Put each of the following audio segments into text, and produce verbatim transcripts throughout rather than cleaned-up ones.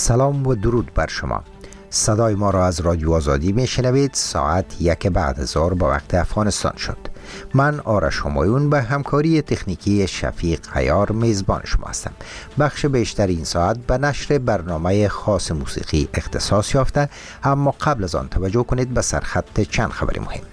سلام و درود بر شما. صدای ما را از رادیو آزادی می شنوید. ساعت یک بعد از ظهر با وقت افغانستان شد. من آرش همایون به همکاری تکنیکی شفیق عیار میزبان شما هستم. بخش بیشتر این ساعت به نشر برنامه خاص موسیقی اختصاص یافته، اما قبل از آن توجه کنید به سرخط چند خبر مهم.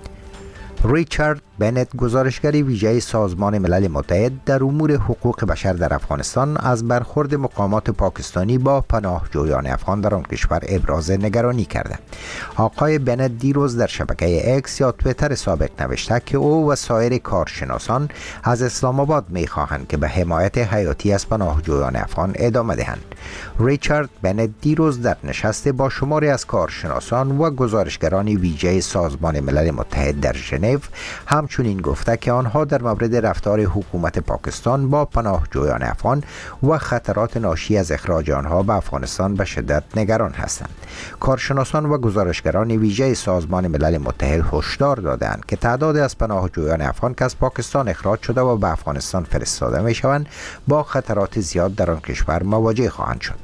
ریچارد بنت، گزارشگر ویژه سازمان ملل متحد در امور حقوق بشر در افغانستان، از برخورد مقامات پاکستانی با پناهجویان افغان در آن کشور ابراز نگرانی کرده. آقای بنت دیروز در شبکه اکس یا تویتر سابق نوشته که او و سایر کارشناسان از اسلام آباد می‌خواهند که به حمایت حیاتی از پناهجویان افغان ادامه دهند. ریچارد بنت دیروز در نشست با شماری از کارشناسان و گزارشگران ویژه سازمان ملل متحد در ژنو همچنین گفته که آنها در مورد رفتار حکومت پاکستان با پناهجویان افغان و خطرات ناشی از اخراج آنها به افغانستان به شدت نگران هستند. کارشناسان و گزارشگران ویژه سازمان ملل متحد هشدار دادند که تعداد از پناهجویان افغان که از پاکستان اخراج شده و به افغانستان فرستاده می شوند با خطرات زیاد در آن کشور مواجه خواهند شد.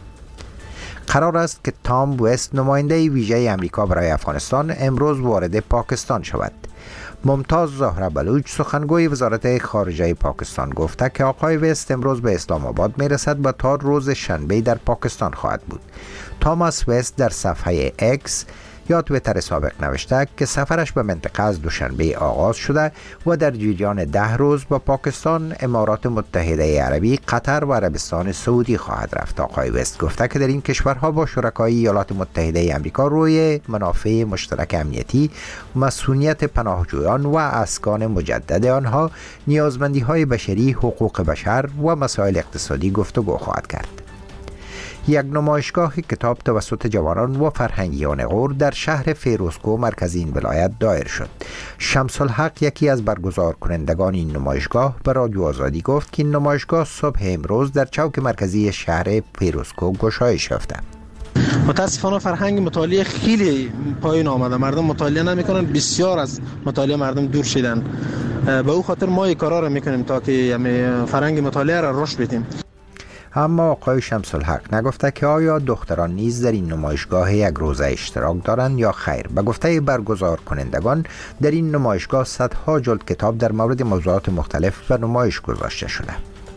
قرار است که تام وست، نماینده ویژه آمریکا برای افغانستان، امروز وارد پاکستان شود. ممتاز زهره بلوچ، سخنگوی وزارت خارجه پاکستان، گفته که آقای وست امروز به اسلام آباد می رسد و تا روز شنبه در پاکستان خواهد بود. تاماس وست در صفحه اکس یا تویتر سابق نوشته که سفرش به منطقه از دوشنبه آغاز شده و در جریان ده روز با پاکستان، امارات متحده عربی، قطر و عربستان سعودی خواهد رفت. آقای وست گفته که در این کشورها با شرکای ایالات متحده آمریکا روی منافع مشترک امنیتی، مسئولیت پناهجویان و اسکان مجدد آنها، نیازمندی‌های بشری، حقوق بشر و مسائل اقتصادی گفتگو خواهد کرد. یک نمایشگاه کتاب توسط جوانان و فرهنگیان غور در شهر فیروزکوه، مرکز این ولایت، دایر شد. شمس الحق، یکی از برگزار کنندگان این نمایشگاه، به رادیو آزادی گفت که این نمایشگاه صبح امروز در چوک مرکزی شهر فیروزکوه گشایش یافته. متاسفانه فرهنگ مطالعه خیلی پایین آمده، مردم مطالعه نمیکنن، بسیار از مطالعه مردم دور شدن. به او خاطر ما این کارا رو میکنیم تا که فرهنگ مطالعه را رشد بدیم. اما آقای شمس الحق نگفته که آیا دختران نیز در این نمایشگاه یک روزه اشتراک دارند یا خیر. به گفته برگزار کنندگان، در این نمایشگاه صدها جلد کتاب در مورد موضوعات مختلف به نمایش گذاشته شده.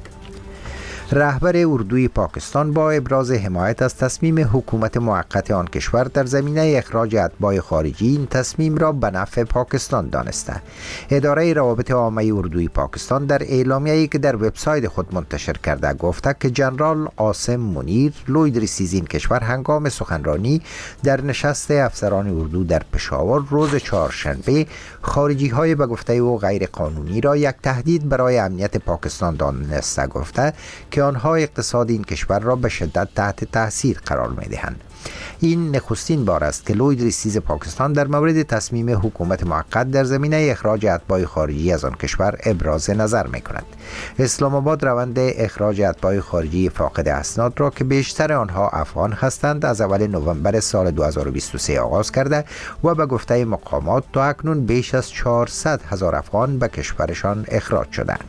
رهبر اردوی پاکستان با ابراز حمایت از تصمیم حکومت موقت آن کشور در زمینه اخراج اتباع خارجی، این تصمیم را به نفع پاکستان دانسته. اداره روابط عامه اردوی پاکستان در اعلامیه‌ای که در وبسایت خود منتشر کرده گفته که جنرال عاصم منیر، لوی رئیس این کشور، هنگام سخنرانی در نشست افسران اردو در پشاور روز چهارشنبه، خارجی های به گفته او غیر قانونی را یک تهدید برای امنیت پاکستان دانسته، گفته که آنها اقتصاد این کشور را به شدت تحت تاثیر قرار می دهند. این نخستین بار است که لوی رئیس پاکستان در مورد تصمیم حکومت موقت در زمینه اخراج اتباع خارجی از آن کشور ابراز نظر می کند. اسلام آباد روند اخراج اتباع خارجی فاقد اسناد را که بیشتر آنها افغان هستند از اول نوامبر سال دو هزار و بیست و سه آغاز کرده و به گفته مقامات تا اکنون بیش از چهارصد هزار افغان به کشورشان اخراج شدند.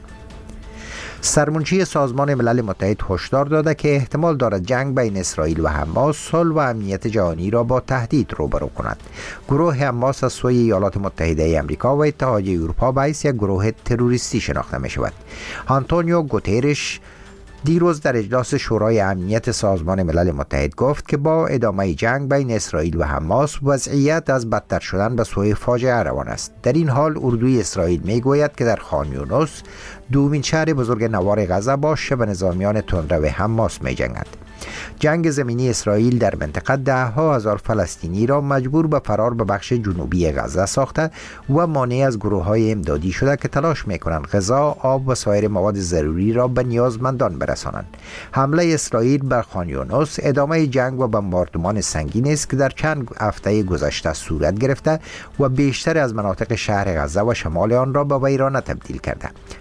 سرمنشی سازمان ملل متحد هشدار داده که احتمال دارد جنگ بین اسرائیل و حماس صلح و امنیت جهانی را با تهدید روبرو کند. گروه حماس از سوی ایالات متحده آمریکا و اتحادیه اروپا به حیث یک گروه تروریستی شناخته می شود. آنتونیو گوترش دیروز در اجلاس شورای امنیت سازمان ملل متحد گفت که با ادامه جنگ بین اسرائیل و حماس، وضعیت از بدتر شدن به سوی فاجعه روان است. در این حال اردوی اسرائیل می گوید که در خان یونس، دومین شهر بزرگ نوار غزه، با شبه نظامیان تندرو حماس می جنگد. جنگ زمینی اسرائیل در منطقه ده ها هزار فلسطینی را مجبور به فرار به بخش جنوبی غزه ساخته و مانع از گروه های امدادی شده که تلاش می کنند غذا، آب و سایر مواد ضروری را به نیازمندان برسانند. حمله اسرائیل بر خان یونس ادامه جنگ و بمباردمان سنگین است که در چند هفته گذشته صورت گرفته و بیشتر از مناطق شهر غزه و شمال آن را به ویرانه تبدیل کرده.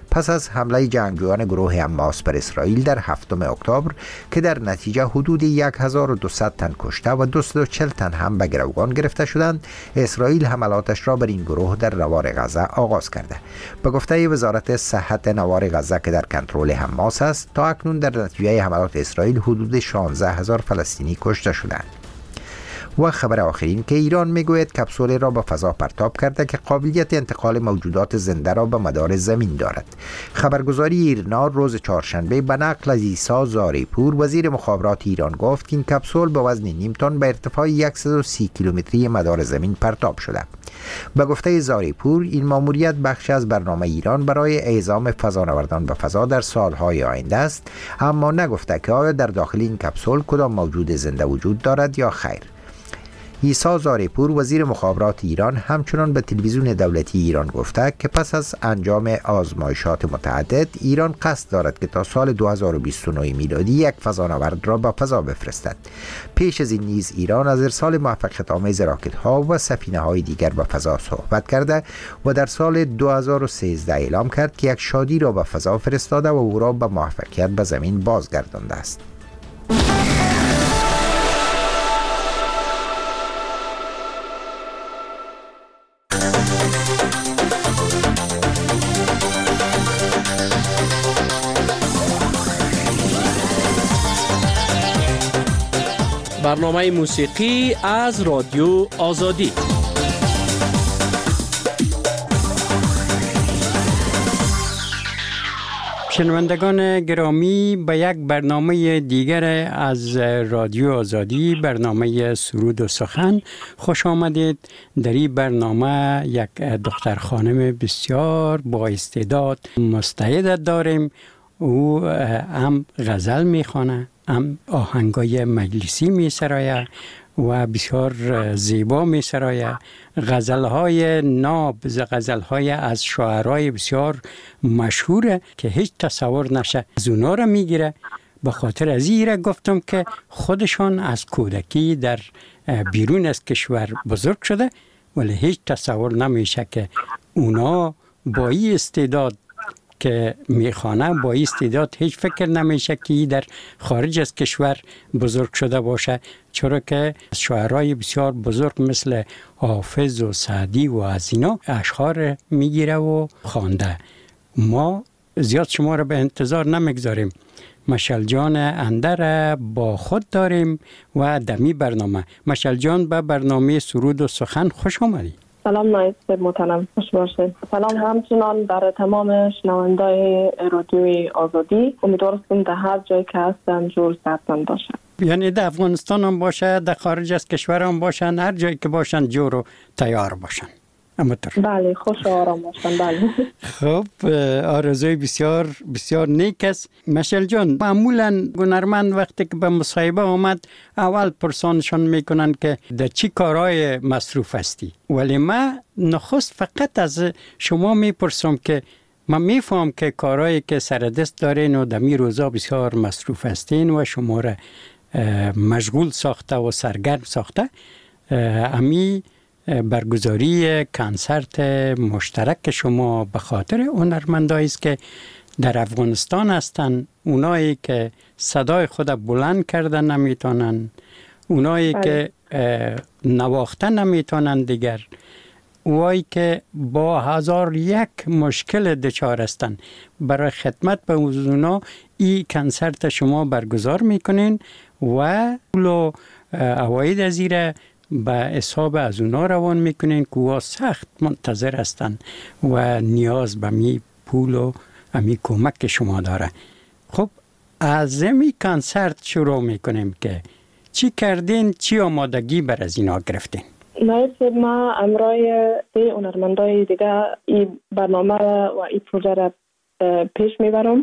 پس از حمله جنگجویان گروه حماس بر اسرائیل در هفتم اکتبر که در نتیجه حدود هزار و دویست تن کشته و دویست و چهل تن هم به گروگان گرفته شدند، اسرائیل حملاتش را بر این گروه در نوار غزه آغاز کرده. به گفته وزارت صحت نوار غزه که در کنترل حماس است، تا اکنون در نتیجه حملات اسرائیل حدود شانزده هزار فلسطینی کشته شدند. و خبر آخرین که ایران میگوید کپسولی را به فضا پرتاب کرده که قابلیت انتقال موجودات زنده را به مدار زمین دارد. خبرگزاری ایرنا روز چهارشنبه به نقل از عیسی زاریپور وزیر مخابرات ایران گفت که این کپسول به وزن نیم تن به ارتفاع صد و سی کیلومتری مدار زمین پرتاب شده. به گفته زاریپور، این ماموریت بخش از برنامه ایران برای اعزام فضانوردان به فضا در سالهای آینده است، اما نگفته که آیا در داخل این کپسول کدام موجود زنده وجود دارد یا خیر. عیسی زاریپور وزیر مخابرات ایران همچنان به تلویزیون دولتی ایران گفته که پس از انجام آزمایشات متعدد، ایران قصد دارد که تا سال دو هزار و بیست و نه میلادی یک فضانورد را به فضا بفرستد. پیش از این نیز ایران از ارسال موفقیت آمیز راکت ها و سفینه های دیگر به فضا صحبت کرده و در سال دو هزار و سیزده اعلام کرد که یک شادی را به فضا فرستاده و او را به موفقیت به زمین بازگردانده است. برنامه موسیقی از رادیو آزادی. شنوندگان گرامی، به یک برنامه دیگر از رادیو آزادی، برنامه سرود و سخن خوش آمدید. در این برنامه یک دختر خانم بسیار با استعداد مستعد داریم. او هم غزل میخوانه، هم آهنگای مجلسی می سرایه و بسیار زیبا می سرایه. غزلهای ناب، غزلهای از شاعرای بسیار مشهوره که هیچ تصور نشه از اونا را می گیره. به خاطر از این گفتم که خودشان از کودکی در بیرون از کشور بزرگ شده، ولی هیچ تصور نمیشه که اونا با این استعداد که میخوانه، با این استعداد هیچ فکر نمیشه که در خارج از کشور بزرگ شده باشه، چرا که شاعرای بسیار بزرگ مثل حافظ و سعدی و از اینا اشعار میگیره و خوانده. ما زیاد شما را به انتظار نمیگذاریم. مشعل جان اندر با خود داریم و دمی برنامه. مشعل جان، به برنامه سرود و سخن خوش آمدید. سلام نایست محترم، خوش باشید. سلام همچنان در تمام شنوندای رادیوی آزادی. امیدوارم در هر جایی که هستن جور سرتان باشه. یعنی در افغانستان هم باشه، در خارج از کشور هم باشن، هر جایی که باشن جور و تیار باشن. بله، خوش و آرام باشن. بله. خب، آرزوی بسیار بسیار نیک است. مشعل جان، معمولا هنرمند وقتی که به مصاحبه آمد اول پرسانشان میکنن که در چی کارهای مصروف هستی، ولی من نخست فقط از شما میپرسم که من میفهم که کارهایی که سر دست دارین و در می روزا بسیار مصروف هستین و شما را مشغول ساخته و سرگرم ساخته. امی برگزاری کنسرت مشترک شما به خاطر هنرمندایی است که در افغانستان هستن، اونایی که صدای خود بلند کردن نمیتونن، اونایی بله. که نواخته نمیتونن دیگر، اونایی که با هزار یک مشکل دچار هستن. برای خدمت به اونا این کنسرت شما برگزار میکنین و پول عواید از ایره به حساب از اونا روان میکنین که اوها سخت منتظر هستن و نیاز به می پول و امی کمک شما داره. خب از این کنسرت شروع میکنیم که چی کردین، چی آمادگی بر از اینا گرفتین؟ نایست ما امرای سی هنرمندای دیگه این برنامه و این پروژه را پیش میبرم.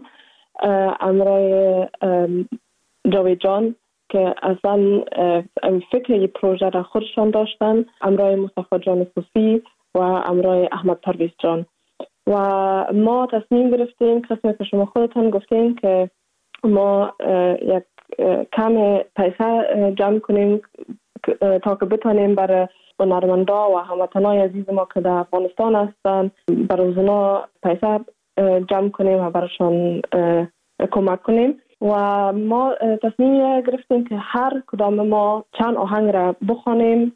امرای جاوید جان که اصلا فکر این پروژه را خودشان داشتن، امرای مصطفی جان صوفی و امرای احمد پرویز جان. و ما تصمیم گرفتیم، قسمی که شما خودتان گفتین، که ما یک کم پیسه جمع کنیم تا که بتانیم برای هنرمندا و هموطنای عزیز ما که در افغانستان هستن برای اونا پیسه جمع کنیم و براشون کمک کنیم. و ما تصمیم گرفتیم که هر کدام ما چند آهنگ را بخوانیم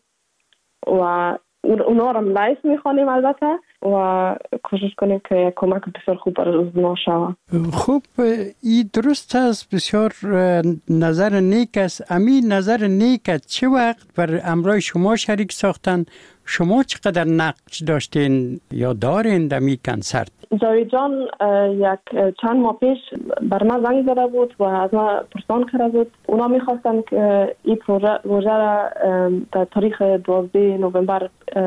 و اونا را لایف میخوانیم البته و کوشش کنیم که کمک بسیار خوب برای اونا شود. خوب، این درست است، بسیار نظر نیک است. امی نظر نیک است چه وقت بر امرای شما شریک ساختن؟ شما چقدر نقش داشتین یا دارین در می کنسرت؟ جاوید جان یک چند ماه پیش بر من زنگ زده بود و از من پرسان کرده بود. اونا میخواستن که این پروژه را در تاریخ دوازده نوامبر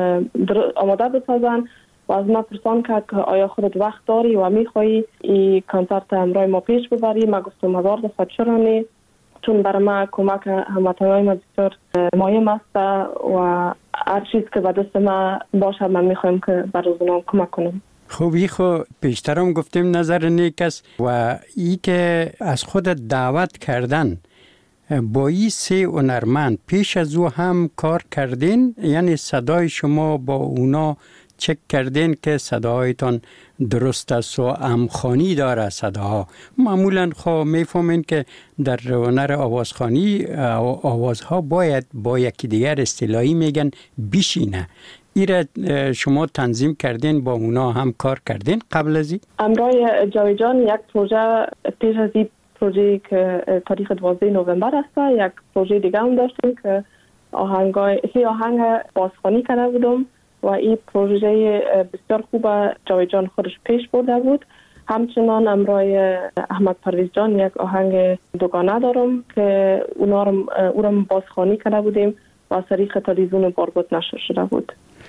آماده بسازن و از من پرسان کرد که آیا خودت وقت داری و میخوایی این کنسرت امرای ما پیش ببری؟ من گفتم هزار دفعه چرا نه، چون برای من کمک هموطنهای ما بسیار مهم است و هر چیز که به دست من باشه من میخوایم که برای اونا کمک کنم. خوبی خو پیشترم گفتیم نظر نیک است و ای که از خودت دعوت کردن با این سه هنرمند پیش از او هم کار کردین، یعنی صدای شما با اونا چک کردین که صدایتان درست است و همخوانی داره صداها. معمولا خو میفهمین که در هنر آوازخوانی آوازها باید با یکی دیگر اصطلاحی میگن بشینه. ایره شما تنظیم کردین، با اونا هم کار کردین قبل از این؟ امرای جاوید جان یک پروژه پیش از این پروژه که تاریخ دوازده نوامبر است، یک پروژه دیگه هم داشتیم که آهنگای سی آهنگ بازخوانی کرده بودم و این پروژه بسیار خوب جاوید جان خودش پیش برده بود. همچنان امرای احمد پرویز جان یک آهنگ دوگانه دارم که اونا رو او رو بازخوانی کرده بودیم و طریق تلویزیون باربود نشر شده بود.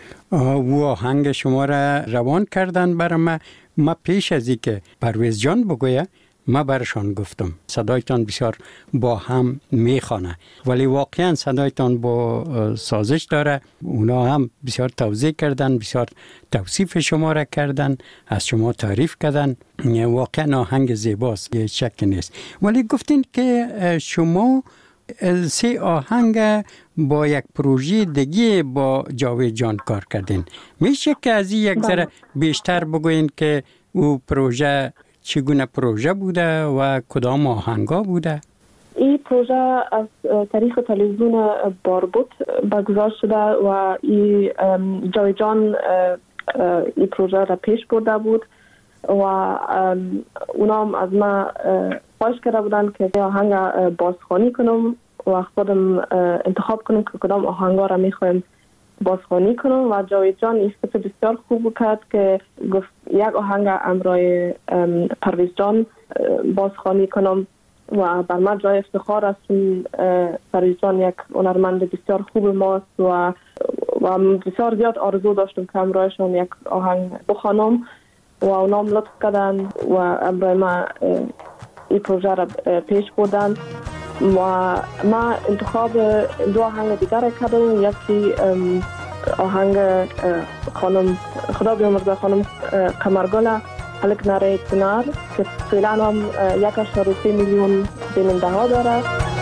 او آهنگ شما را روان کردن برای ما. ما پیش از این که پرویز جان بگویه ما برشان گفتم صدایتان بسیار با هم میخوانه، ولی واقعا صدایتان با سازش داره. اونا هم بسیار توضیح کردن، بسیار توصیف شما را کردن، از شما تعریف کردن. واقعا آهنگ زیباست، یه شک نیست. ولی گفتین که شما سه آهنگ با یک پروژه دیگه با جاوید جان کار کردین. میشه که از این یک ذره بیشتر بگوین که او پروژه چگونه پروژه بوده و کدام آهنگا بوده؟ این پروژه از طریق تلویزیون باربود برگزار شده و این جاوید جان این پروژه را پیش برده بود و اونا هم از من خواهش کرده بودن که آهنگ بازخوانی کنم و خودم انتخاب کنم که کدام آهنگا را میخوایم بازخوانی کنم و جاوید جان این فکر بسیار خوب کرد که گفت یک آهنگ امرای پرویز جان بازخوانی کنم و بر من جای افتخار است چون پرویز جان یک هنرمند بسیار خوب ماست و و بسیار زیاد آرزو داشتم که امرایشان یک آهنگ بخوانم و اونام لطف کردن و امرای ما این پروژه را پیش بردن و ما انتخاب دو آهنگ دیگر کردم. یکی آهنگ خانم خدا بیامرزه خانم قمرگل هلک نره کنار که فعلا هم یک اشتار سی میلیون بیننده ها داره.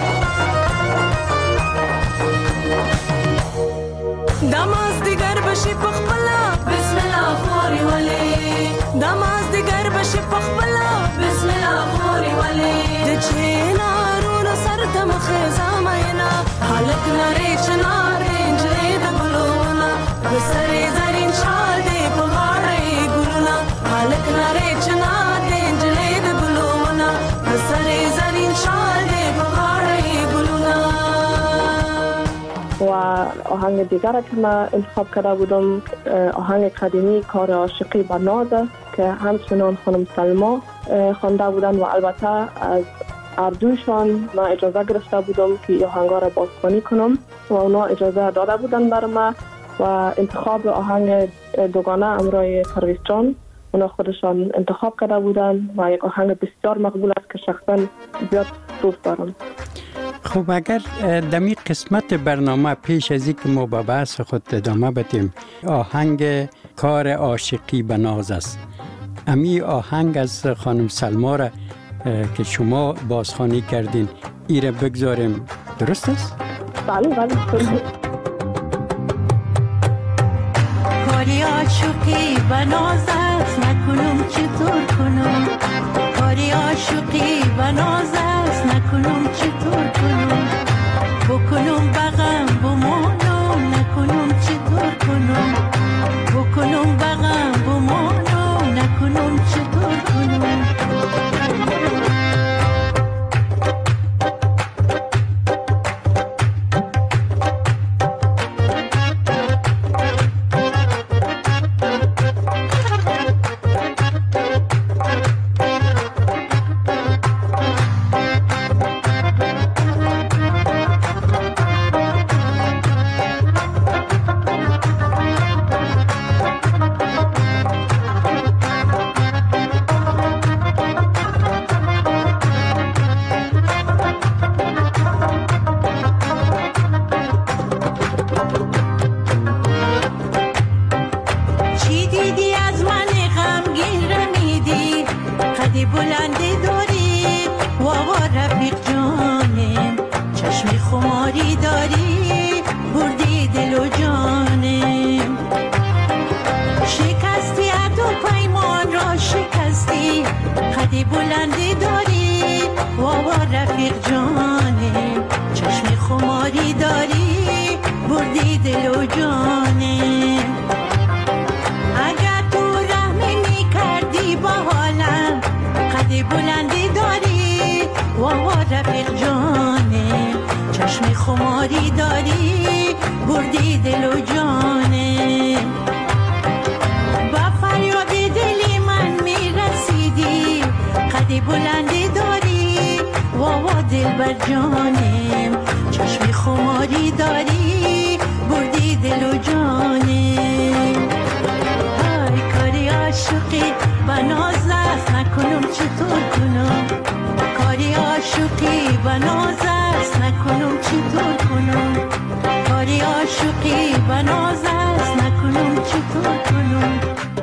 دماز دیگر بشی پخبلا بسم الله خوری ولی دماز دیگر بشی پخبلا بسم الله خوری ولی دچینا رونا سرتم خزام اینا حالک نری چنار انجلی دبلونا بسری زرین شال دی پغاری گلونا حالک نری چنار انجلی دبلونا بسری زرین شال دی پغاری گلونا. و آهنگ دیگر که من انتخاب کرده بودم آهنگ قدیمی کار عاشقی با ناز که همچنان خانم سلما خوانده بودن و البته از اردوشان من اجازه گرفته بودم که این آهنگا را بازخوانی کنم و اونا اجازه داده بودن بر من و انتخاب آهنگ دوگانه امرای پرویز جان اونا خودشان انتخاب کرده بودن و یک آهنگ بسیار مقبول است که شخصا زیاد دوست دارم. خب اگر دمی قسمت برنامه پیش از این که ما با بحث خود ادامه بدیم، آهنگ کار عاشقی به ناز است. امی آهنگ از خانم سلما را که شما بازخوانی کردین ایره بگذاریم، درست است؟ بله بله. کاری عاشقی به ناز است نکنم چطور قد بلندی داری وابا رفیق جانم، چشم خماری داری بردی دل و جانم. شکستی عهد و پیمان را شکستی، قد بلندی داری وابا رفیق جانم، چشم خماری داری بردی دل و جانم. اگر تو رحمی می کردی با حالم، قد بلندی داری وابا رفیق جانم، چشم خماری داری بردی دل و جانم. با فریاد دلی من می رسیدی، قد بلندی داری وابا دل بر جانم، چشم خماری داری بردی دل و جانم. های کاری عاشقی بناز است نکنم چطور کنم، کاری عاشقی بناز است نکنم چطور کنم، کاری عاشقی بناز است نکنم چطور کنم.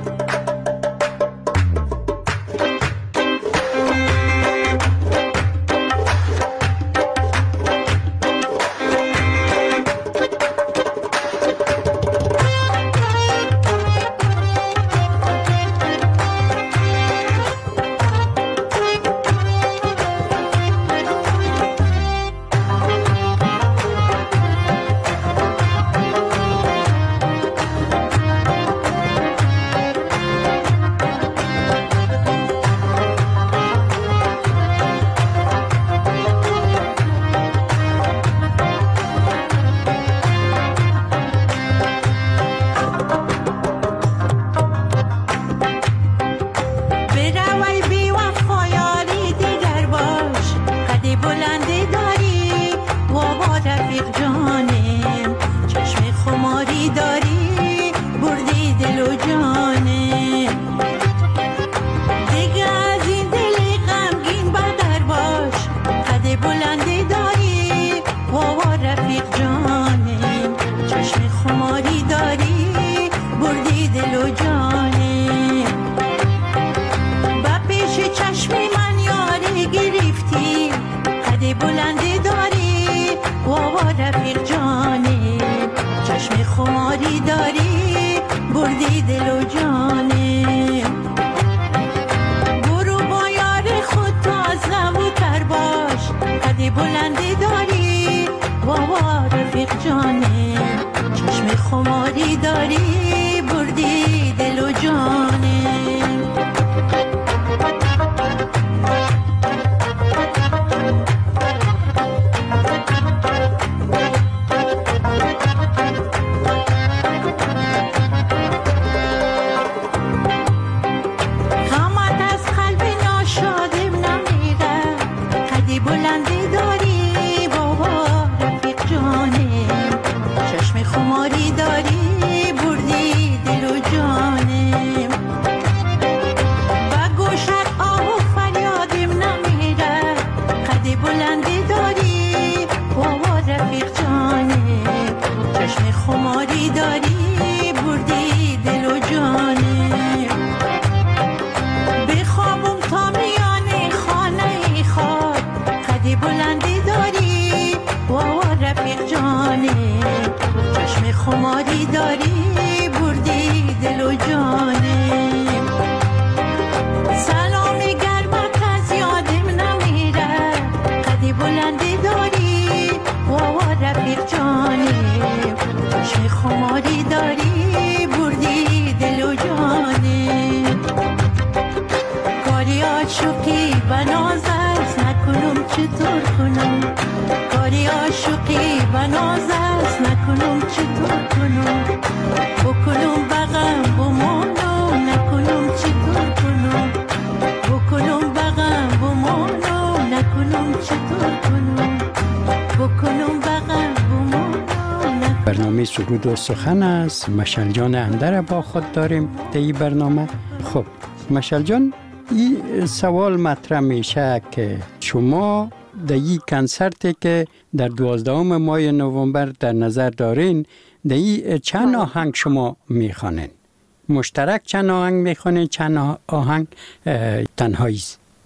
برنامه سرود و سخن است. مشعل جان اندر با خود داریم در این برنامه. خب مشعل جان، این سوال مطرح میشه که شما در این کنسرتی که در دوازدهم ماه نوامبر در نظر دارین، در این چند آهنگ شما میخوانین؟ مشترک چند آهنگ میخوانین، چند آهنگ تنهایی است؟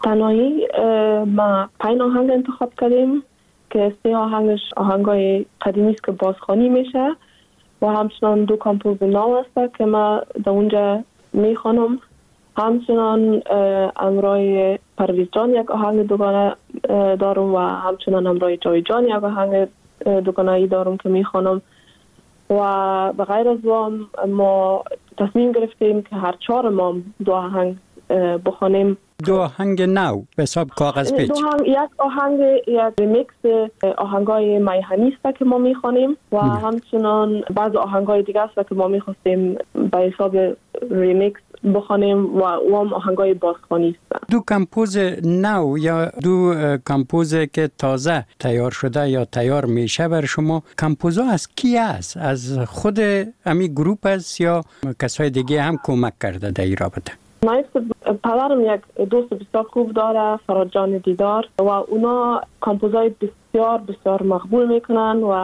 تنهایی ما پنج آهنگ انتخاب کردیم که سه آهنگش آهنگای قدیمی است که بازخوانی میشه و همچنان دو کامپوز نو است که ما در اونجا میخوانم. همچنان امرای پرویز جان یک آهنگ دوگانه دارم و همچنان امرای جاوی جان یک آهنگ دوگانه‌ای دارم که میخوانم و به غیر از وام ما تصمیم گرفتیم که هر چهار ما دو آهنگ بخوانیم. دو آهنگ نو به حساب کاغذ پیچ. یک آهنگ یک ریمیکس آهنگای میهنی است که ما میخوانیم و مم. همچنان بعض آهنگای دیگه است که ما میخواستیم به حساب ریمیکس بخوانیم و اون آهنگای بازخوانی است. دو کمپوز نو یا دو کمپوز که تازه تیار شده یا تیار میشه بر شما، کمپوزا از کی است؟ از خود امی گروپ است یا کسای دیگه هم کمک کرده در این رابطه؟ پدرم یک دوست بسیار خوب داره، فراد جان دیدار، و اونا کامپوزای بسیار بسیار مقبول میکنن و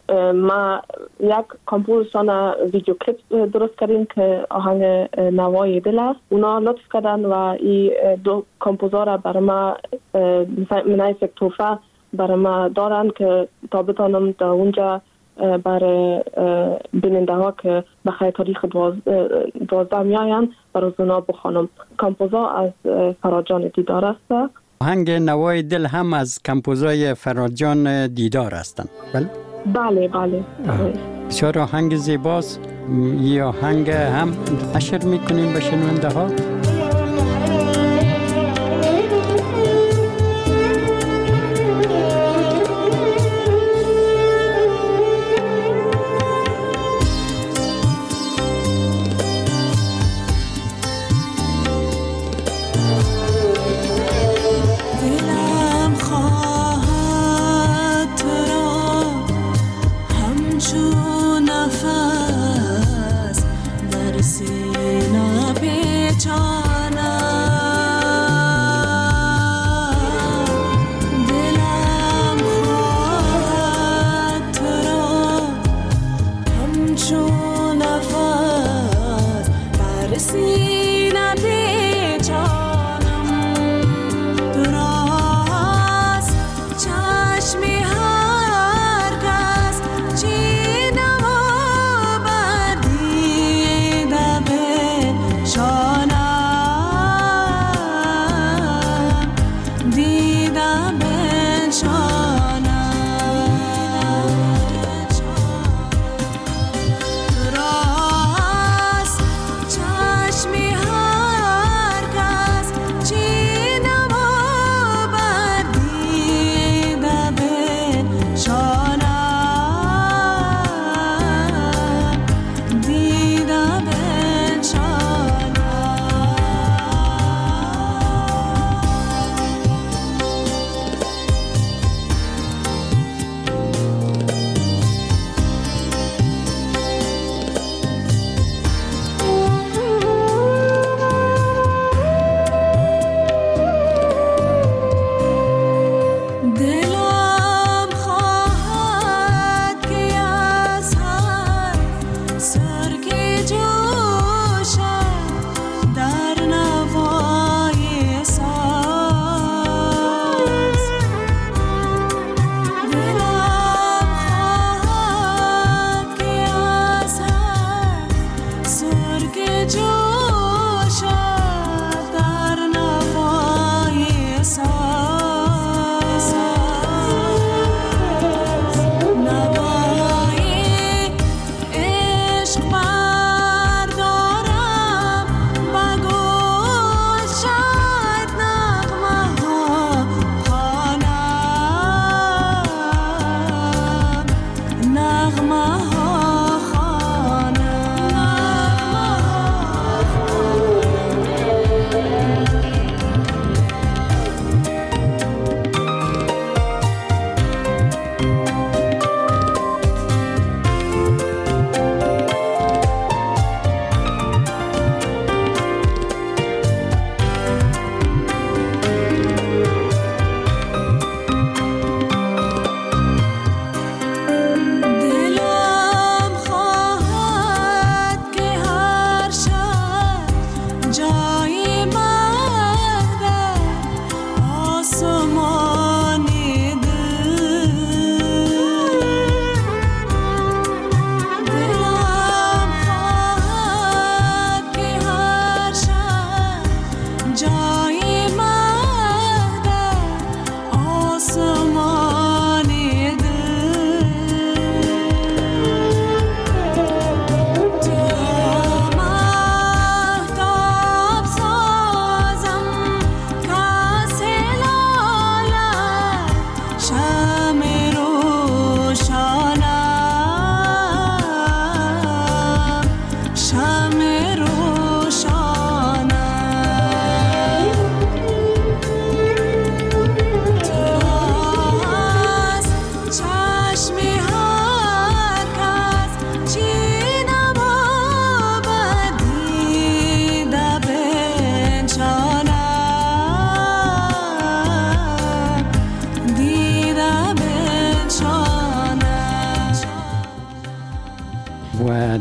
ما یک کامپوزشان ویدیو کلیپ درست کردیم که آهنگ نوای دل است. اونا لطف کردن و این دو کامپوزا را برای ما منای یک توفه برای ما دارن که تا بتانم در اونجا برای بیننده ها که بخیر تاریخ دوازده می آین برای اونا بخوانم. کامپوزا از فراد جان دیدار است. آهنگ نوای دل هم از کامپوزای فراد جان دیدار هستند. بله بله بله. بسیار آهنگ زیباست. یه آهنگ هم نشر میکنیم به شنونده ها. راست چشمی هر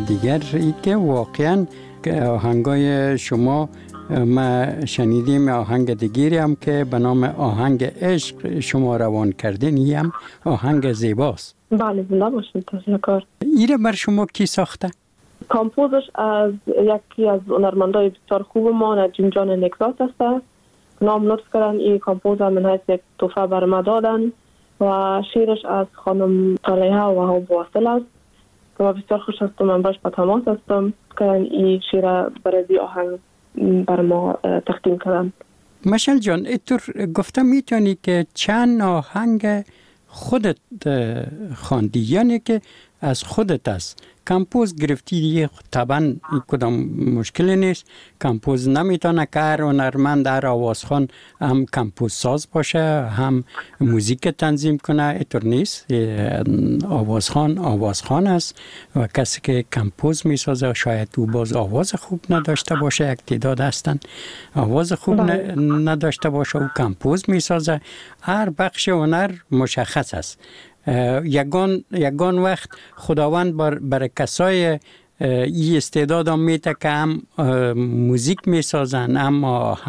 دیگر ای که واقعا آهنگای شما ما شنیدیم آهنگ دیگری هم که به نام آهنگ عشق شما روان کردین، این هم آهنگ زیباست. بله زنده باشید. تشکر. ایره بر شما کی ساخته؟ کامپوزش از یکی از هنرمندای بسیار خوب ما نجیم جان نکزات است. نام لطف کردن این کامپوز من حیث یک تحفه بر ما دادن و شیرش از خانم طلیحه و وهاب واصل است که من بسیار خوش هستم، من باش به تماس هستم که این شیر برای آهنگ بر ما تقدیم کردن. مشعل جان ایتور گفتم میتونی که چند آهنگ خودت خواندی، یعنی که از خودت است کمپوز گرفتی دیگه، طبعا کدام مشکلی نیست. کمپوز نمیتونه که هر هنرمند هر آوازخوان هم کمپوز ساز باشه هم موزیک تنظیم کنه، اینطور نیست. آوازخوان آوازخوان است و کسی که کمپوز میسازه شاید او باز آواز خوب نداشته باشه، یک تعداد هستن آواز خوب نداشته باشه و کمپوز میسازه. هر بخش هنر مشخص است. یگان یگان وقت خداوند بر برای کسای این استعداد هم میده که هم موزیک میسازن، هم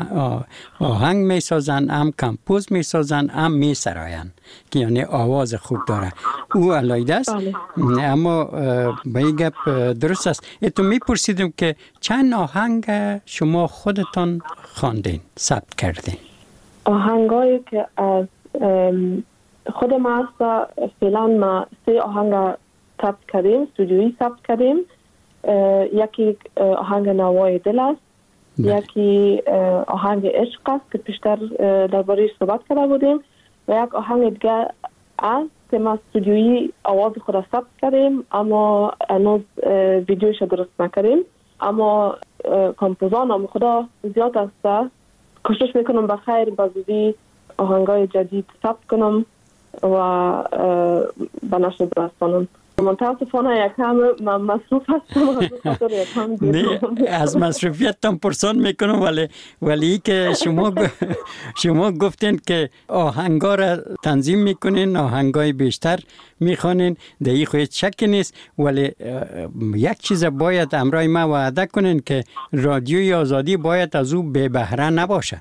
آهنگ میسازن، هم کمپوز میسازن، هم میسراین که یعنی آواز خوب داره. او علایده است. اما به این گپ درست است. اتو میپرسیدم که چند آهنگ شما خودتان خواندین، ثبت کردین؟ آهنگایی که از خود ما است فعلا ما سه آهنگ ثبت کردیم، استودیویی ثبت کردیم. یکی آهنگ نوای دل است، یکی آهنگ عشق است که پیشتر درباره‌اش صحبت کرده بودیم و یک آهنگ دیگه است که ما استودیویی آواز خود ثبت کردیم اما هنوز ویدیوش درست نکردیم. اما کمپوزان هم خدا زیاد است، کوشش میکنم بخیر با زودی آهنگای جدید ثبت کنم و به نشر برسانم. متاسفانه یکم من مصروف هستم. نه از مصروفیت تام پرسان میکنم، ولی ولی که شما شما گفتین که آهنگا را تنظیم میکنین، آهنگای بیشتر میخوانین، در این خود شک نیست. ولی یک چیز باید امرای ما وعده کنین که رادیوی آزادی باید از او بی بهره نباشه.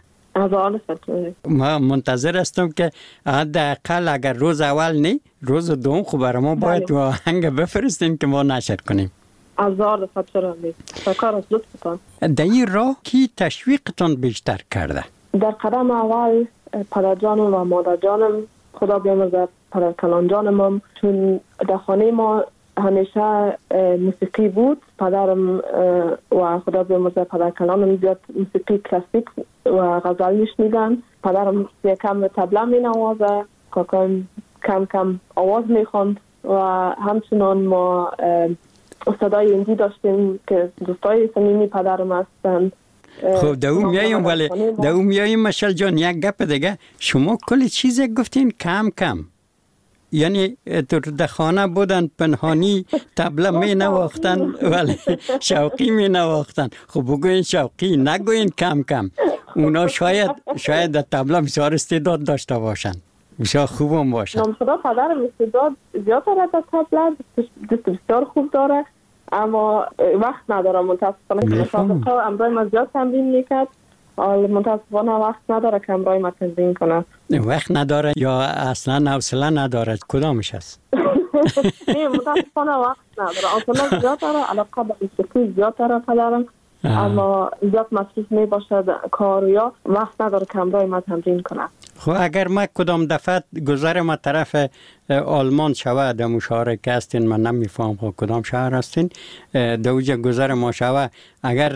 ما منتظر هستم که حداقل اگر روز اول نه روز دوم خب برای ما باید آهنگ بفرستین که ما نشر کنیم. هزار دفعه شکر از لطفتان. در این راه کی تشویقتان بیشتر کرده؟ در قدم اول پدر جانم و مادر جانم، خدا بیامرزه پدر کلان جانم، چون در خانه ما همیشه موسیقی بود. پدرم و خدا بیامرزه پدر کلانم زیاد موسیقی کلاسیک و غزل میشنیدن. پدرم یکم طبله می نوازه، کاکام کم کم آواز میخوند و همچنان ما استادای هندی داشتیم که دوستای صمیمی پدرم هستند. خب دو میایم، ولی دو میایم مشعل جان یک گپ دیگه، شما کلی چیز گفتین کم کم، یعنی در خانه بودن پنهانی طبله می نواختن ولی شوقی می نواختن. خب بگوین شوقی، نگوین کم کم. اونا شاید شاید در طبله بسیار استعداد داشته باشن، بسیار خوب هم باشن. نام خدا پدرم استعداد زیاد داره در طبله، دست بسیار خوب داره اما وقت نداره متاسفانه که مسابقه امرای ما زیاد تمرین میکرد، متاسفانه وقت نداره که امرای ما تمرین کنه. وقت نداره یا اصلا حوصله نداره؟ کدامش هست؟ نه متاسفانه وقت نداره. اصلا زیاد داره، علاقه به موسیقی زیاد داره پدرم، اما زیاد مصروف می باشه کار یا وقت نداره که امرای ما تمرین کنه. خب اگر ما کدام دفعه گذر ما طرف آلمان شوه در مشاهره که هستین، من نمیفهم خب کدام شهر هستین، دوجه گذر ما شوه، اگر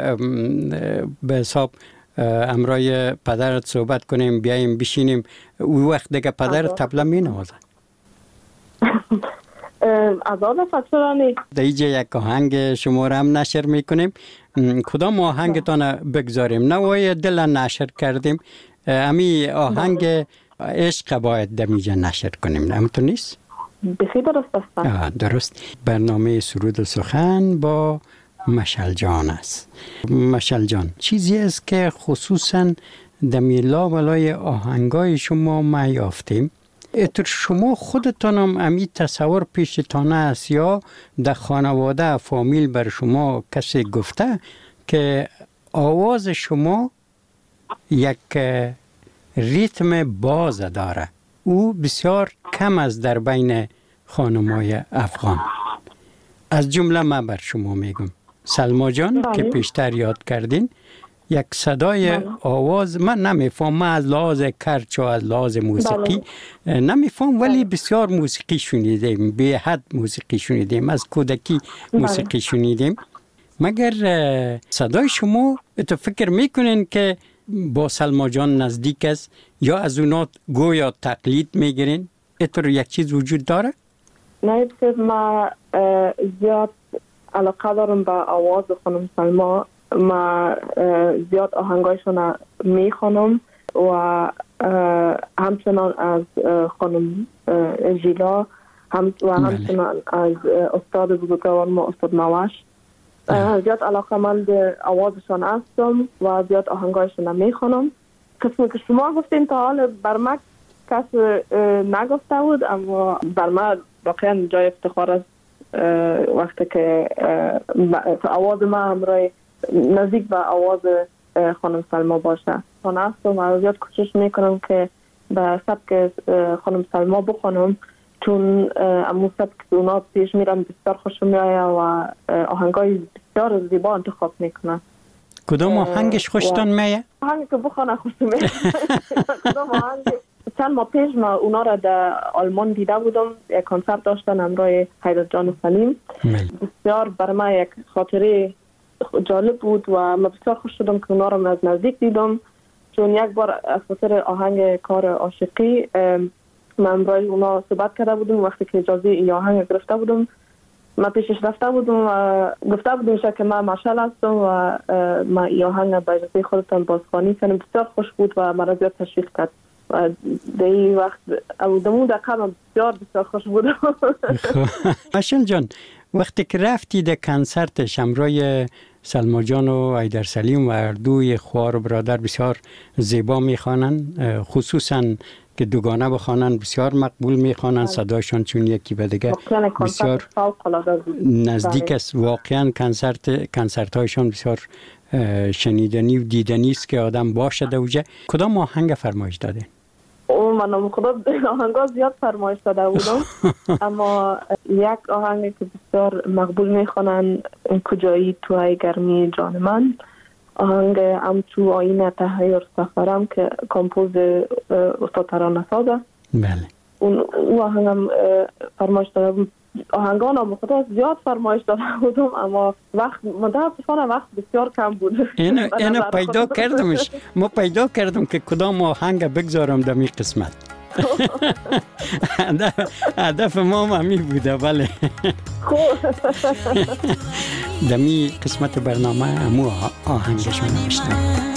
به حساب امرای پدرت صحبت کنیم بیاییم بشینیم، او وقت دیگه پدرت طبله می نوازه. آزاد فکرانی در اینجا یک آهنگ شما را هم نشر میکنیم. کدام آهنگتان بگذاریم؟ نوای دل نشر کردیم، امی آهنگ عشق باید دمیجا نشر کنیم، همونطور نیست؟ بخی درست است. درست. برنامه سرود و سخن با مشعل جان است. مشعل جان چیزی است که خصوصا دمی لابلای آهنگای شما ما یافتیم اتر شما خودتانم امی تصور پیشتانه است یا در خانواده فامیل بر شما کسی گفته که آواز شما یک ریتم باز داره؟ او بسیار کم از در بین خانمای افغان. از جمله من بر شما میگم سلما جان که پیشتر یاد کردین، یک صدای آواز من نمیفهم، من از لحاظ کرچ و از لحاظ موسیقی نمیفهم، ولی بسیار موسیقی شنیدیم، به حد موسیقی شنیدیم، از کودکی موسیقی شنیدیم. مگر صدای شما تو فکر میکنین که با سلما جان نزدیک است یا از اونا گویا تقلید میگیرین؟ اتر یک چیز وجود داره؟ نه بسید ما زیاد علاقه دارم به آواز خانم سلما. ما زیاد آهنگایشون میخوانم و همچنان از خانم ژیلا هم و همچنان از استاد بزرگوار ما استاد موش زیاد علاقه من به آوازشان هستم و زیاد آهنگایشون میخوانم. قسمی که شما گفتین تا حال بر من کس نگفته بود، اما بر من واقعا جای افتخار است وقتی که آواز من همراه نزدیک به آواز خانم سلما باشه. من هستم و زیاد کوشش میکنم که به سبک خانم سلما بخونم، چون امو سبک که اونا پیش میرم بسیار خوشم میآید و آهنگای بسیار زیبا انتخاب میکنن. کدام آهنگش خوشتون میآید؟ آهنگی که بخونه خوشم میآید. کدام آهنگ؟ چند ماه پیش ما اونا را در آلمان دیده بودم، یک کنسرت داشتن همراه حیدر جان سلیم. بسیار برای من یک خاطره جالب بود و من بسیار خوش شدم که اونا را از نزدیک دیدم، چون یک بار از خاطر آهنگ کار عاشقی من برای اونا صحبت کرده بودم. وقتی که اجازه این آهنگ گرفته بودم من پیشش رفته بودم و گفته بودم که من مشعل هستم و من این آهنگ به اجازه خودتان بازخوانی کنم. بسیار خوش بود و مرا زیاد تشویق کرد و در این وقت دمون دقیقا من بسیار بسیار خوش بودم. مشعل جان، وقتی که رفتی در کنسرتش همراه سلما جان و حیدر سلیم و اردوی خوار و برادر بسیار زیبا میخوانن، خصوصا که دوگانه بخوانن بسیار مقبول میخوانن، صدایشان چون یکی به دیگه بسیار نزدیک است. واقعا کنسرت کنسرت هایشان بسیار شنیدنی و دیدنی است که آدم باشه در اوجه. کدام آهنگ فرمایش داده؟ او من خدا آهنگا زیاد فرمایش داده بودم، اما یک آهنگی که بسیار مقبول میخوانن کجایی تو ای گرمی جان من، آهنگ همچو آینه تحیر سفرم که کمپوز استاد ترانه سازه. بله اون او آهنگم فرمایش داده بود. آهنگان هم خدا زیاد فرمایش داده بودم، اما وقت متاسفانه وقت بسیار کم بود. اینو اینو پیدا کردمش، ما پیدا کردم که کدام آهنگ بگذارم در می قسمت. هدف ما هم همی بوده. بله در می قسمت برنامه همو آهنگشون نوشتم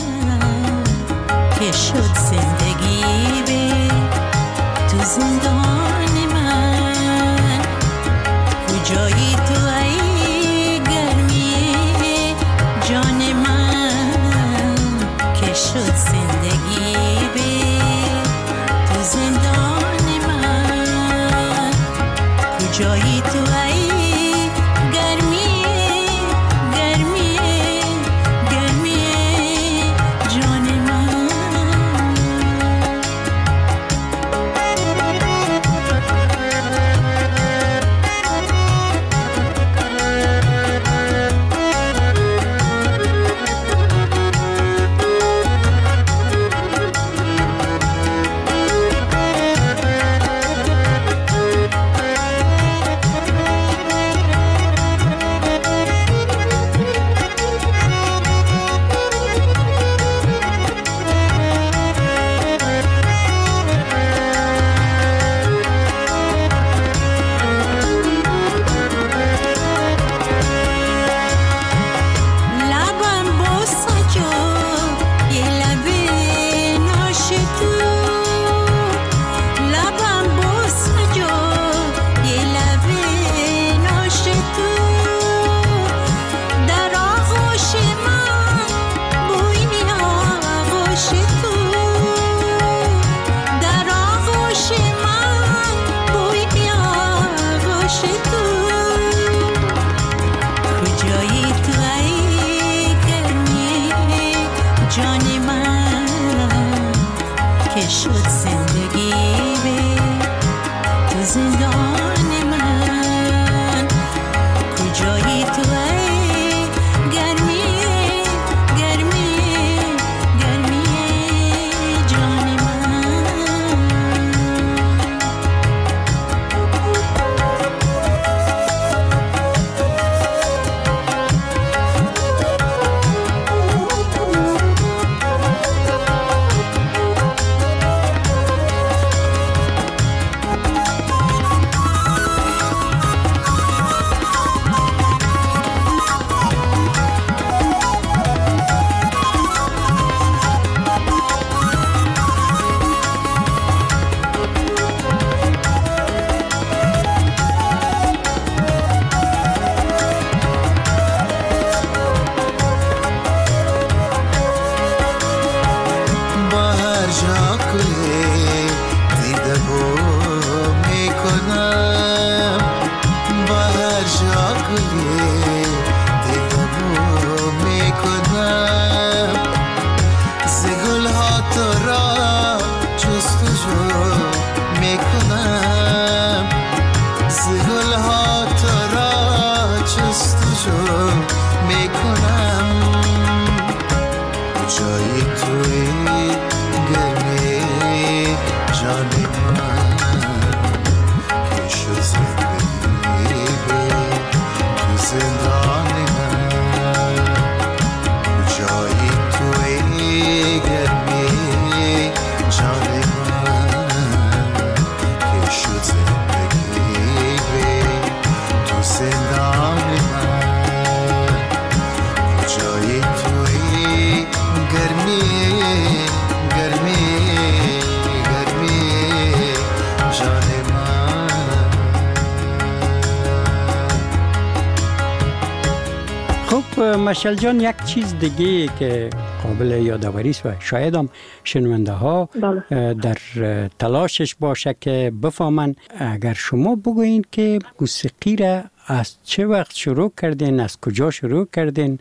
که شد زندگی به تو زندان من، کجایی تو ای گرمی جان من، که شد زندگی به تو زندان من، کجایی تو ای گرمی گرمی گرمی جان من. جان من که شد زندگی به تو زندان من کجایی تو ای گرمی گرمی گرمی جان من مشعل جان، یک چیز دیگه که قابل یادآوری است و شاید هم شنونده ها در تلاشش باشه که بفهمن، اگر شما بگوین که موسیقی را از چه وقت شروع کردین، از کجا شروع کردین،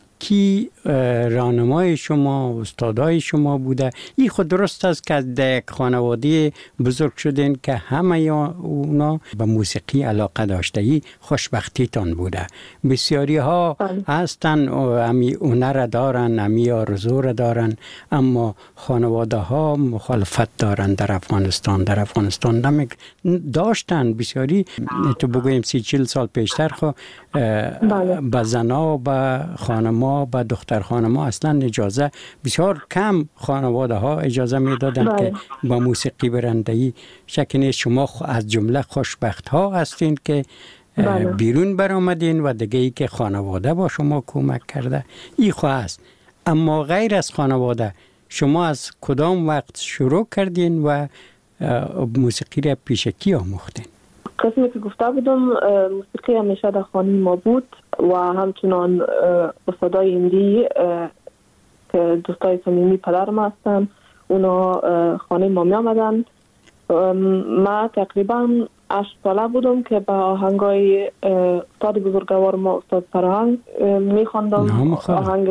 کی راهنمای شما، استادای شما بوده؟ این خود درست است که از یک خانواده بزرگ شدین که همه اونا به موسیقی علاقه داشته، خوشبختیتان بوده. بسیاری ها هستن امی هنر دارن، امی آرزو را دارن، اما خانواده ها مخالفت دارن. در افغانستان در افغانستان نمیک داشتن بسیاری، تو بگویم سی چل سال پیشتر خو به زنا، به خانما، به دختر خانما اصلا اجازه، بسیار کم خانواده ها اجازه میدادن که با موسیقی برندهی. شک نیست شما از جمله خوشبخت ها هستین که بیرون برآمدین و دیگه ای که خانواده با شما کمک کرده. این خو است. اما غیر از خانواده شما از کدام وقت شروع کردین و موسیقی را پیش کی آموختین؟ قسمی که گفته بودم، موسیقی همیشه در خانه ما بود و همچنان استادای هندی که دوستای صمیمی پدرم هستن، اونا خانه ما می آمدن. ما تقریبا هشت ساله بودم که با آهنگای استاد بزرگوار ما، استاد فرهنگ می خواندم. آهنگ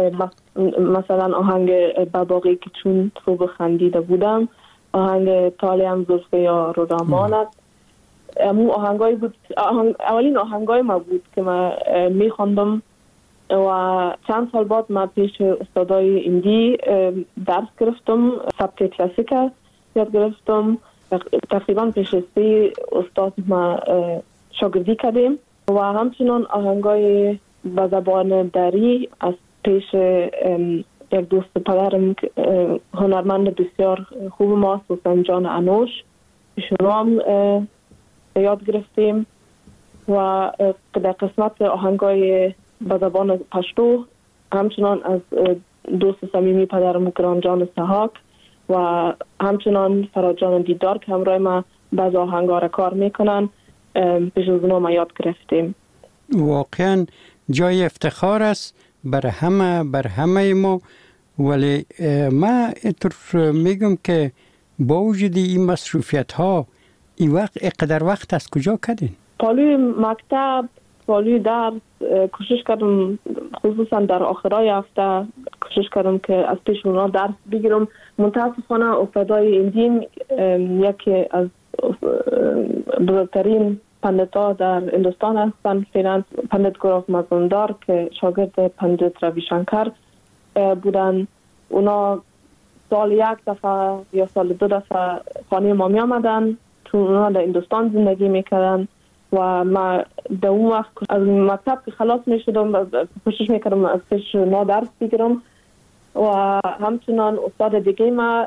مثلا آهنگ بباقی که چون تو بخندیده بودم، آهنگ تالیم زلفه یا رو رامانت. امو آهنگای بود، آهنگ، اولین آهنگای ما بود که ما می خواندم و چند سال بعد ما پیش استادای هندی درس گرفتم، سبک کلاسیک یاد گرفتم. تقریبا پیش سی استاد ما شاگردی کردیم و همچنان آهنگای به زبان دری از پیش یک دوست پدرم هنرمند بسیار خوب ماست، حسین جان انوش، ایشون هم یاد گرفتیم. و در قسمت آهنگای به زبان پشتو همچنان از دوست صمیمی پدرم گران جان سحاک و همچنان فراد جان دیدار که همراه ما بعض آهنگا را کار میکنن، پیش از اونا ما یاد گرفتیم. واقعا جای افتخار است بر همه بر همه ما. ولی ما اینطور میگم که با وجود این مصروفیت ها این وقت اقدر وقت از کجا کردین؟ پالوی مکتب سالی درس کوشش کردم، خصوصا در آخرای هفته کوشش کردم که از پیش اونا درس بگیرم. متاسفانه افتادای این دین یکی از بزرگترین پندتا در هندوستان هستند. فعلا پندت گروف مزاندار که شاگرد پندت روی شنکر بودن، اونا سال یک دفعه یا سال دو دفعه خانه ما می آمدن، چون اونا در هندوستان زندگی میکردن و ما در اون وقت از مکتب که خلاص می شدم کوشش میکردم از پیش اونا درس بگیرم. و همچنان استاد دیگه ما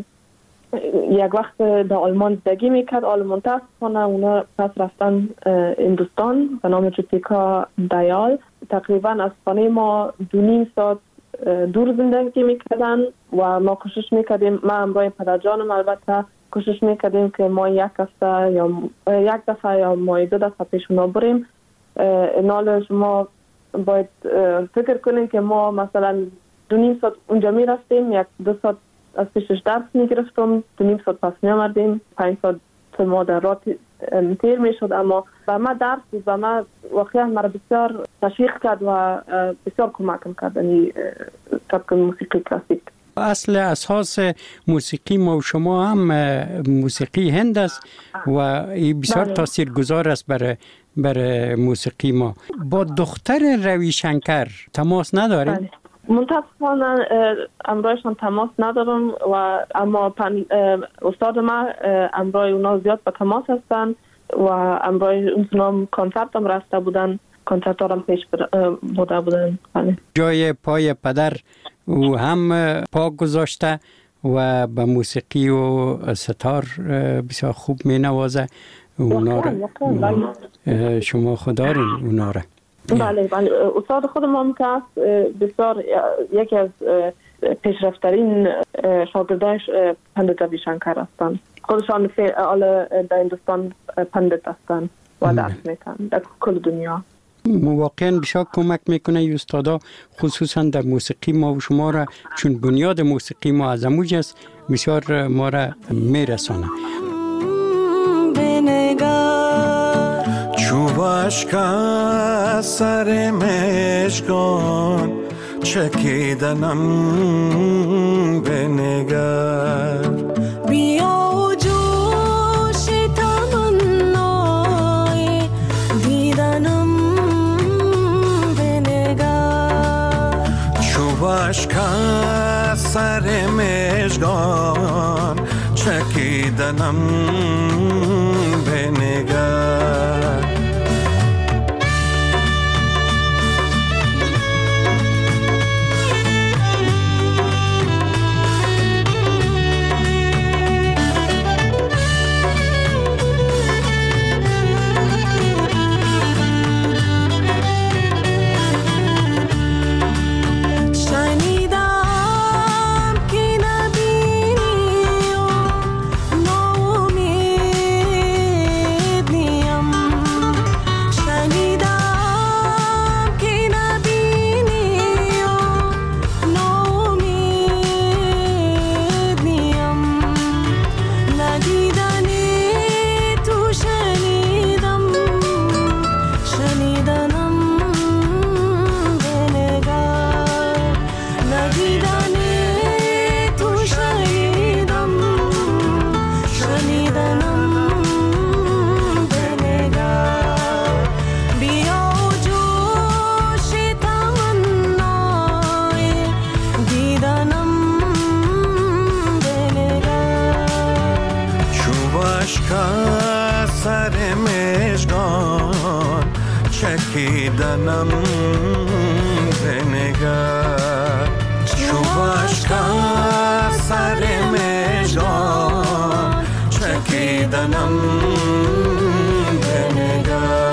یک وقت در آلمان زندگی میکرد، آلمان متاسفانه اونا پس رفتن هندوستان به نام جوتیکا دیال. تقریبا از خانه ما دو نیم ساعت دور زندگی میکردن و ما کوشش میکردیم، ما همراه پدرجانم البته کوشش میکردیم که ما یک هفته یا یک دفعه یا ما دو دفعه پیش اونا بریم. اینال شما باید فکر کنیم که ما مثلا دو نیم ساعت اونجا میرفتیم، یک دو ساعت از پیشش درس میگرفتم، دو نیم ساعت پس میامردیم، پنج ساعت ما در راه تیر میشد. اما و ما درس بود و ما واقعا مرا بسیار تشویق کرد و بسیار کمکم کرد یعنی سبک موسیقی کلاسیک. اصل اساس موسیقی ما و شما هم موسیقی هند است و این بسیار تاثیرگذار است برای برای موسیقی ما. با دختر روی شنکر تماس نداریم؟ متاسفانه امرایشان تماس ندارم و اما استاد ما امرای اونا زیاد به تماس هستن و امرای اونم کنسرت هم رفته بودن، کنسرت هم پیش بوده بودن. جای پای پدر او هم پا گذاشته و به موسیقی و ستار بسیار خوب می نوازه. اونا را شما خدارین اونا را. بله بله، استاد خود ما هم که بسیار یکی از پیشرفترین شاگردان پندت روی شنکر هستند. خودشان فعال در هندوستان پندت هستند و درس میکنن در کل دنیا. واقعا بسیار کمک میکنه این استادا، خصوصا در موسیقی ما و شما را، چون بنیاد موسیقی ما از اموج است، بسیار ما را میرسانه. چوباشکا سر مشکان چکیدنم بنگر، بیا و جوش تمنای دیدنم بنگر. چوباشکا سر مشکان چکیدنم بنگر. چکیدنم بنگر. چوباشکا سر مژگان چکیدنم بنگر.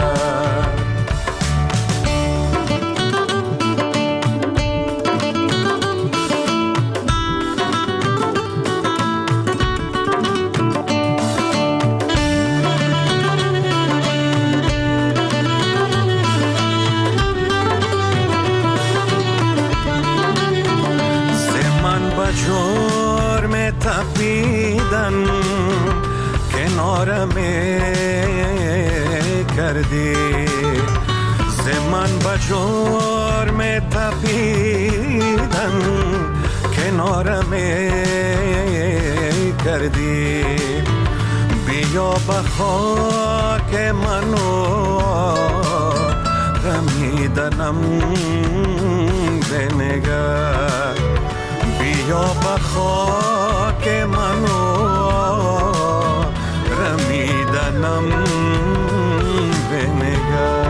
جرم تپیدن کنارم کردی، من به جرم تپیدن کنارم کردی، بیا به خاک منو رمیدنم بنگر، بیا به خاک منو رمیدنم بنگر.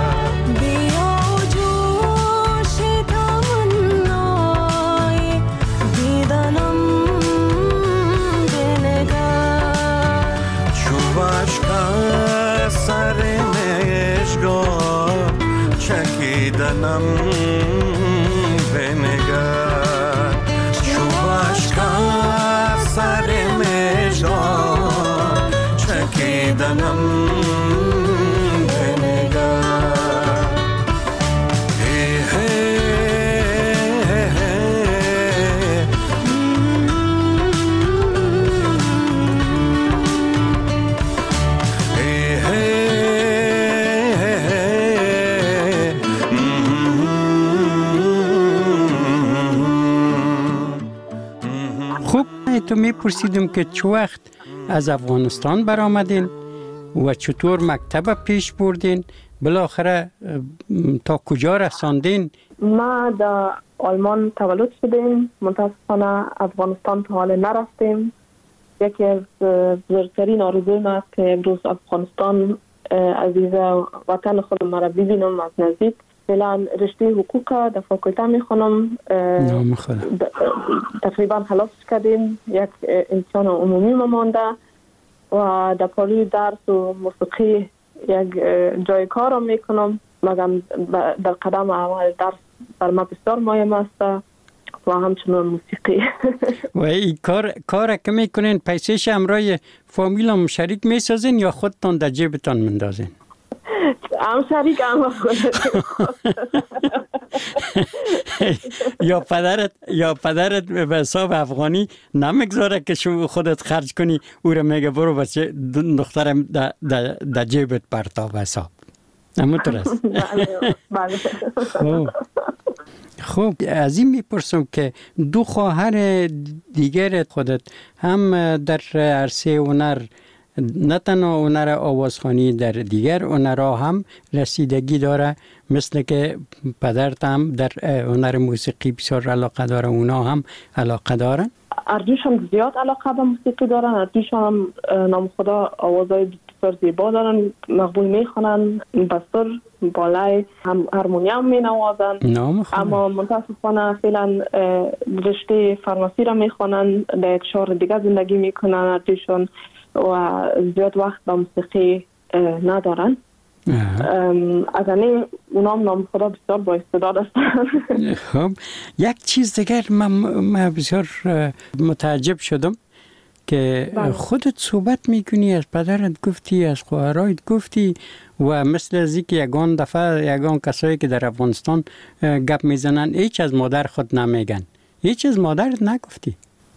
چکیدنم بنگر، چوبش که سر مجدار چکیدنم بنگر. هی هی تو میپرسیدم که چه وقت از افغانستان برآمدین و چطور مکتب پیش بردین، بالاخره تا کجا رساندین؟ ما در آلمان تولد شدیم، متاسفانه افغانستان تا حال نرفتیم. یکی از بزرگترین آرزویم است که امروز افغانستان عزیز وطن خود مرا ببینم از نزدیک. فعلا رشته حقوق در فاکولته میخونم، تقریبا خلاص کردیم، یک امتحان عمومی ما مانده و در پالی درس و موسیقی یک جای کارم میکنم، مگم در قدم اول درس بر ما بسیار مهم است و همچنان موسیقی. و این کار کار که میکنین پیسش همراه فامیلم شریک میسازین یا خودتان در جیبتان مندازین؟ هم شریک هم یا پدرت یا پدرت به حساب افغانی نمیگذاره که شما خودت خرج کنی، او را میگه برو بچه دخترم در جیبت پرتاب حساب. همونطور است. خب خب از این میپرسم که دو خواهر دیگر خودت هم در عرصه هنر، نه تنها هنر آوازخوانی، در دیگر هنرها هم رسیدگی داره، مثل که پدرت هم در هنر موسیقی بسیار علاقه داره، اونا هم علاقه دارن؟ اردوش هم زیاد علاقه به موسیقی دارن، اردوش هم نام خدا آوازهای بسیار زیبا دارن، مقبول میخونن، بسر، بالای، هم هارمونیوم می نوازن. اما متاسفانه فعلا رشته فارماسی را میخونن، در یک شهر دیگه زندگی میکنن اردوشون و زیاد وقت به موسیقی ندارن. اگر نه اونام نام خدا بسیار با استعداد هستن. خب یک چیز دیگر من, من بسیار متعجب شدم که بله. خودت صحبت میکنی، از پدرت گفتی، از خواهرایت گفتی و مثل از اینکه یگان دفعه یگان کسایی که در افغانستان گپ میزنن هیچ از مادر خود نمیگن. هیچ از مادرت نگفتی؟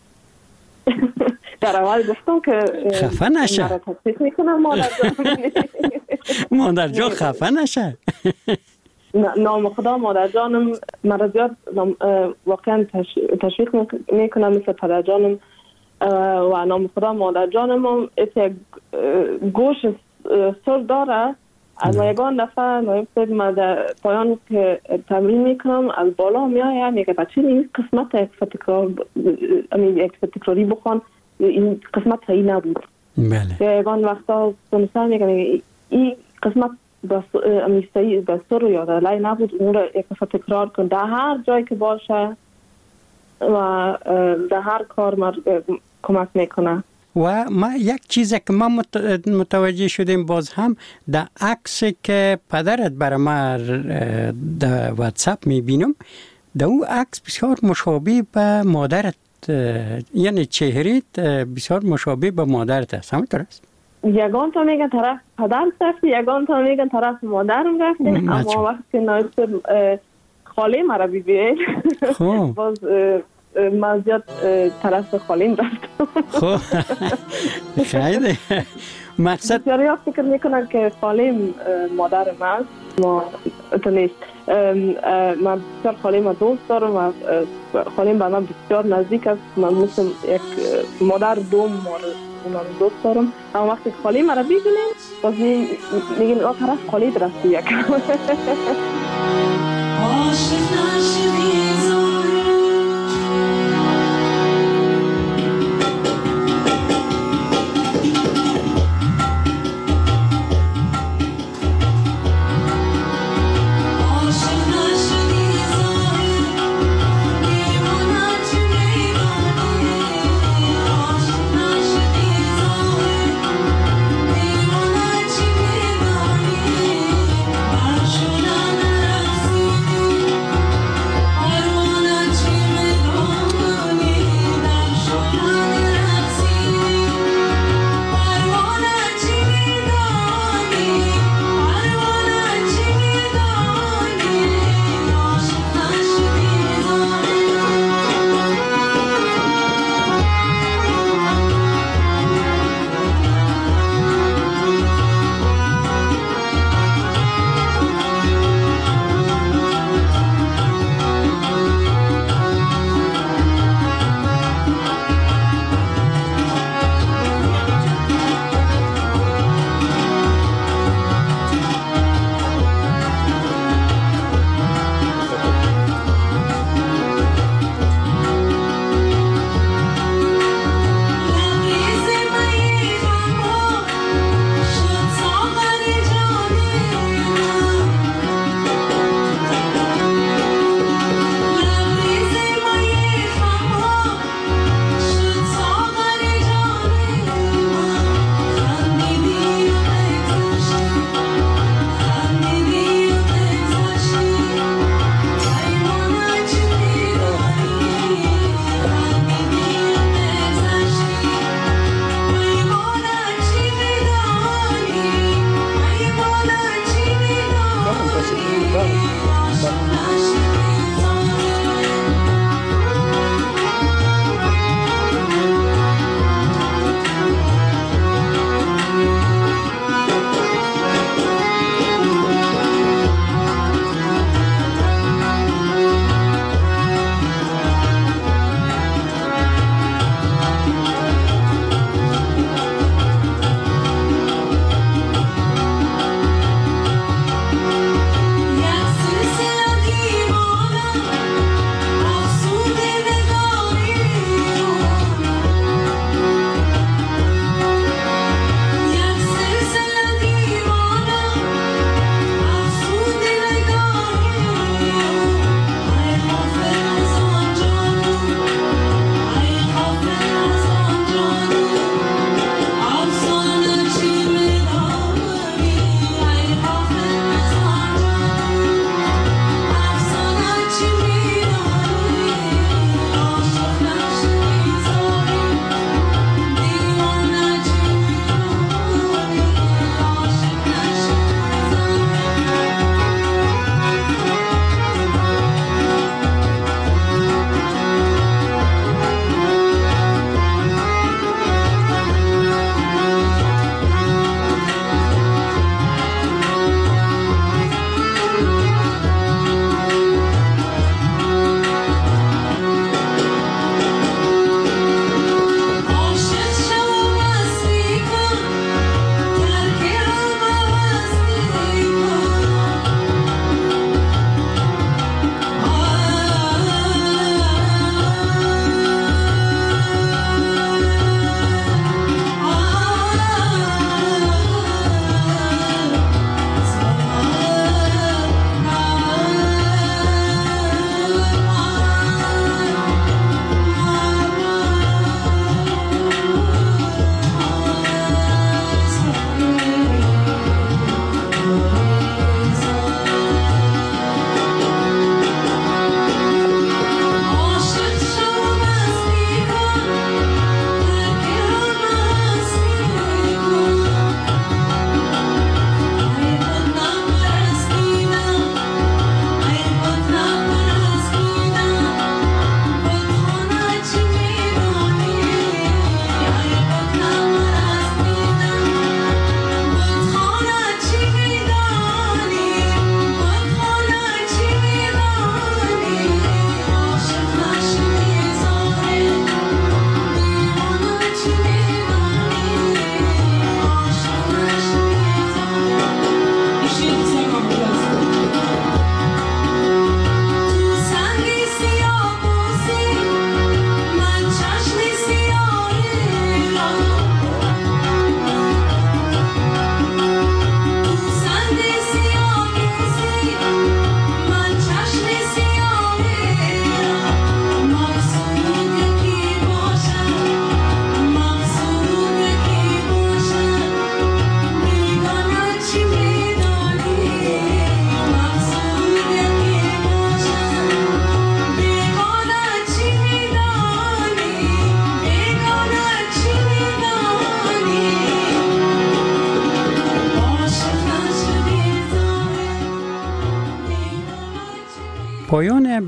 در اول گفتم که خفه نشه. مرا تصدیق میکنم مادر جان. مادر جان خفه نشه. نام خدا مادر جانم مرا زیاد واقعا تشویق میکنم مثل پدر جانم و نام خدا مادر جانم هم یک گوش سر داره. اما یگان دفعه نایب سید ما در پایان که تمرین میکنم از بالا میایه میگه بچه این قسمت یک فتکرار یک فتکراری بخوان، این قسمت صحیح نبود. بله. یگان وقتا سنسر میگه این قسمت امی صحیح بسر رو یاد لای نبود، اون رو یک دفعه تکرار کن در هر جایی که باشه و در هر کار ما کمک میکنه. و ما یک چیزی که ما متوجه شدیم باز هم در عکس که پدرت برای ما در واتساپ میبینم، در اون عکس بسیار مشابه به مادرت، یعنی چهرهت بسیار مشابه به مادرت است، همینطور است؟ یگان تا میگن طرف پدر رفتی، یگان تا میگن طرف مادرم رفتی، اما وقتی نایست خاله مرا بیبید باز من زیاد طرف خالیم رفتم. خب خیلی مقصد بسیاری ها فکر میکنن که خالیم مادر من است. ما تو نیست. من بسیار خالیم ما دوست دارم و خالیم به من بسیار نزدیک است. من مثل یک مادر دوم اونم دوست دارم. اما وقتی که خالیم را ببینیم باز میگیم آه طرف خالی درستی یک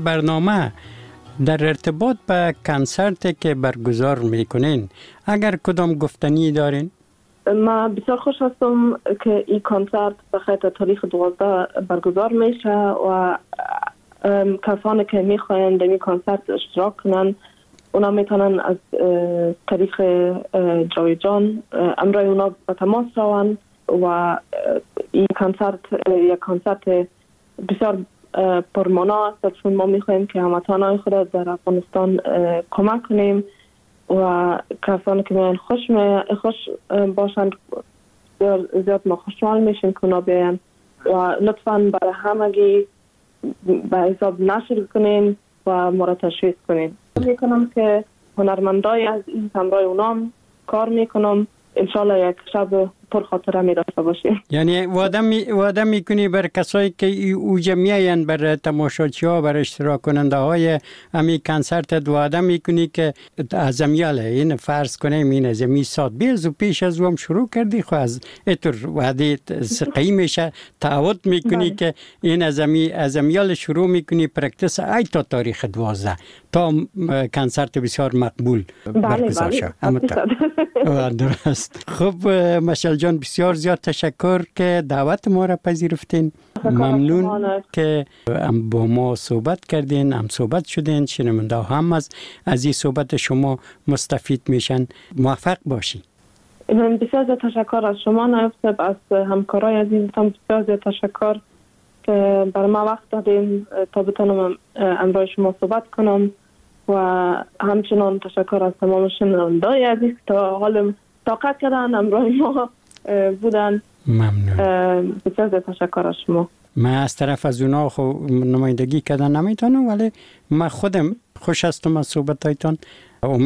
برنامه در ارتباط به کنسرت که برگزار میکنین اگر کدام گفتنی دارین؟ ما بسیار خوش هستم که این کنسرت به خاطر تاریخ دوازده برگزار میشه و کسانی که میخواین در این کنسرت اشتراک کنن اونا میتونن از طریق جاوید جان امرای اونا به تماس روان و این کنسرت یک کنسرت بسیار پرمانا است چون ما میخوایم که هموطنان خود در افغانستان کمک کنیم و کسانی که میان خوش می خوش باشند زیاد ما خوشحال میشیم که اونا بیان و لطفاً برای همگی به حساب نشر کنین و ما را تشویق کنین. میکنم که هنرمندای از این همراه اونام کار میکنم انشالله یک شب پر خاطره می داشته باشیم. یعنی وعده می وعده میکنی بر کسایی که اوجا میاین بر تماشاچی ها بر اشتراک کننده های امی کنسرت وعده میکنی که از امیال این فرض کنیم این از امی ساعت بیز و پیش از هم شروع کردی خو از اتر وعده سقی میشه تعهد میکنی که این از امی از امیال شروع میکنی پرکتیس ای تا تاریخ دوازده تا کنسرت بسیار مقبول برگزار شد. درست. خب مشعل جان بسیار زیاد تشکر که دعوت ما را پذیرفتین. ممنون که با ما صحبت کردین، هم صحبت شدین، شنونده هم از از این صحبت شما مستفید میشن. موفق باشی. من بسیار زیاد تشکر از شما نایب، از همکارای عزیزتان بسیار زیاد تشکر که برای ما وقت دادین تا بتونم امروز شما صحبت کنم و همچنان تشکر از تمام شنونده‌های عزیز تا حال طاقت کردن امروز ما بودن. ممنون. بسیار زیاد تشکر از شما. من از طرف از اونا خو نمایندگی کردن نمیتونم ولی من خودم خوش هستم از صحبتایتان.